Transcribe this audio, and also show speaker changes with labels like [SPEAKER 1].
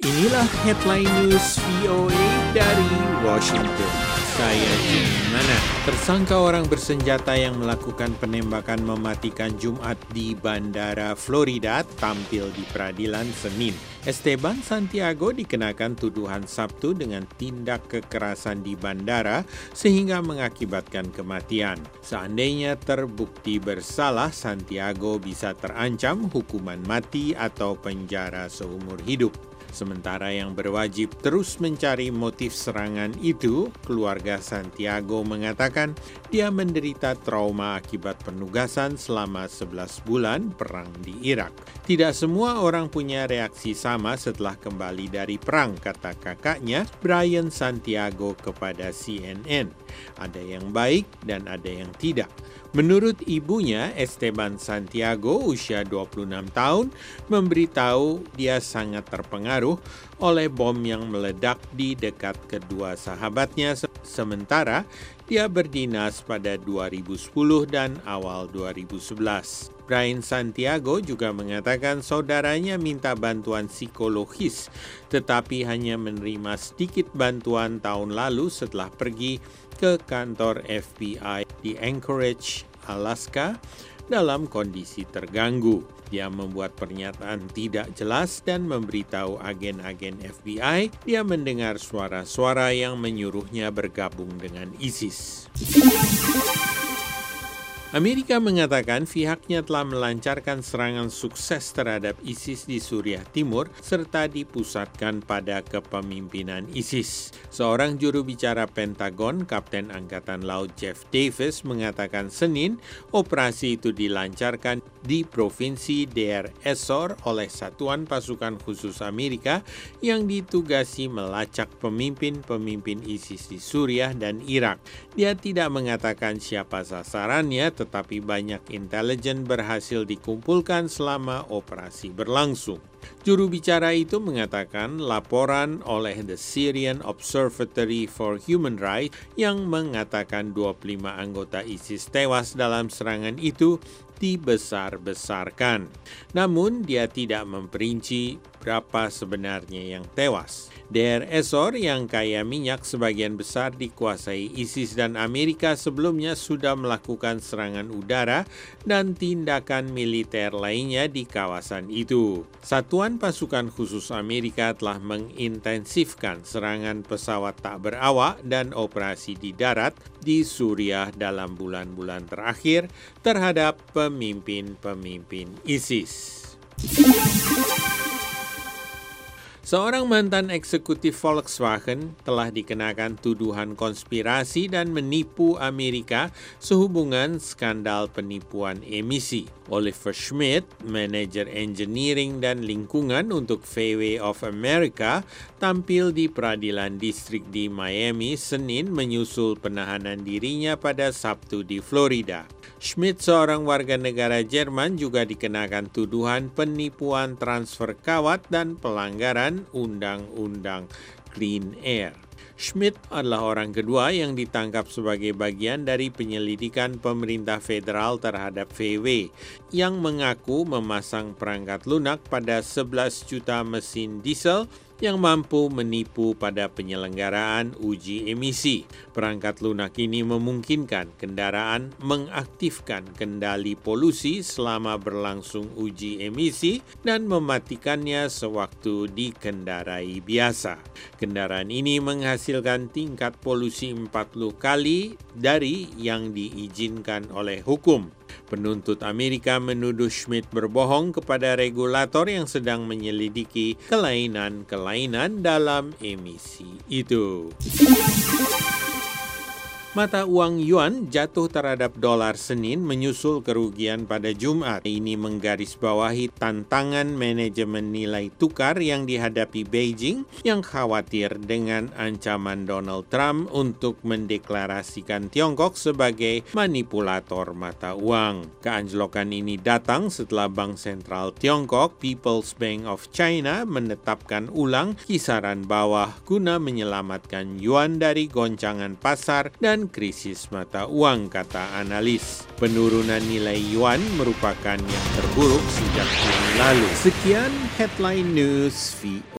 [SPEAKER 1] Inilah headline news VOA dari Washington. Saya Jim Mana. Tersangka orang bersenjata yang melakukan penembakan mematikan Jumat di Bandara Florida tampil di peradilan Senin. Esteban Santiago dikenakan tuduhan Sabtu dengan tindak kekerasan di bandara sehingga mengakibatkan kematian. Seandainya terbukti bersalah, Santiago bisa terancam hukuman mati atau penjara seumur hidup. Sementara yang berwajib terus mencari motif serangan itu, keluarga Santiago mengatakan dia menderita trauma akibat penugasan selama 11 bulan perang di Irak. Tidak semua orang punya reaksi sama setelah kembali dari perang, kata kakaknya Brian Santiago kepada CNN. Ada yang baik dan ada yang tidak. Menurut ibunya, Esteban Santiago, usia 26 tahun, memberitahu dia sangat terpengaruh oleh bom yang meledak di dekat kedua sahabatnya, sementara dia berdinas pada 2010 dan awal 2011. Brian Santiago juga mengatakan saudaranya minta bantuan psikologis, tetapi hanya menerima sedikit bantuan tahun lalu setelah pergi ke kantor FBI di Anchorage, Alaska, dalam kondisi terganggu. Dia membuat pernyataan tidak jelas dan memberitahu agen-agen FBI dia mendengar suara-suara yang menyuruhnya bergabung dengan ISIS. Amerika mengatakan pihaknya telah melancarkan serangan sukses terhadap ISIS di Suriah Timur serta dipusatkan pada kepemimpinan ISIS. Seorang juru bicara Pentagon, Kapten Angkatan Laut Jeff Davis, mengatakan Senin operasi itu dilancarkan di Provinsi Deir ez-Zor oleh Satuan Pasukan Khusus Amerika yang ditugasi melacak pemimpin-pemimpin ISIS di Suriah dan Irak. Dia tidak mengatakan siapa sasarannya, tetapi banyak intelijen berhasil dikumpulkan selama operasi berlangsung. Juru bicara itu mengatakan laporan oleh The Syrian Observatory for Human Rights yang mengatakan 25 anggota ISIS tewas dalam serangan itu dibesar-besarkan. Namun dia tidak memperinci berapa sebenarnya yang tewas. Deir ez-Zor yang kaya minyak sebagian besar dikuasai ISIS dan Amerika sebelumnya sudah melakukan serangan udara dan tindakan militer lainnya di kawasan itu. Satuan Pasukan Khusus Amerika telah mengintensifkan serangan pesawat tak berawak dan operasi di darat di Suriah dalam bulan-bulan terakhir terhadap pemimpin-pemimpin ISIS. Seorang mantan eksekutif Volkswagen telah dikenakan tuduhan konspirasi dan menipu Amerika sehubungan skandal penipuan emisi. Oliver Schmidt, manajer engineering dan lingkungan untuk VW of America, tampil di peradilan distrik di Miami Senin menyusul penahanan dirinya pada Sabtu di Florida. Schmidt, seorang warga negara Jerman, juga dikenakan tuduhan penipuan transfer kawat dan pelanggaran Undang-Undang Clean Air. Schmidt adalah orang kedua yang ditangkap sebagai bagian dari penyelidikan pemerintah federal terhadap VW yang mengaku memasang perangkat lunak pada 11 juta mesin diesel yang mampu menipu pada penyelenggaraan uji emisi. Perangkat lunak ini memungkinkan kendaraan mengaktifkan kendali polusi selama berlangsung uji emisi dan mematikannya sewaktu dikendarai biasa. Kendaraan ini menghasilkan tingkat polusi 40 kali dari yang diizinkan oleh hukum. Penuntut Amerika menuduh Schmidt berbohong kepada regulator yang sedang menyelidiki kelainan-kelainan dalam emisi itu. Mata uang yuan jatuh terhadap dolar Senin menyusul kerugian pada Jumat. Ini menggarisbawahi tantangan manajemen nilai tukar yang dihadapi Beijing yang khawatir dengan ancaman Donald Trump untuk mendeklarasikan Tiongkok sebagai manipulator mata uang. Keanjlokan ini datang setelah Bank Sentral Tiongkok, People's Bank of China, menetapkan ulang kisaran bawah guna menyelamatkan yuan dari goncangan pasar dan krisis mata uang, kata analis. Penurunan nilai yuan merupakan yang terburuk sejak tahun lalu. Sekian headline news VOA.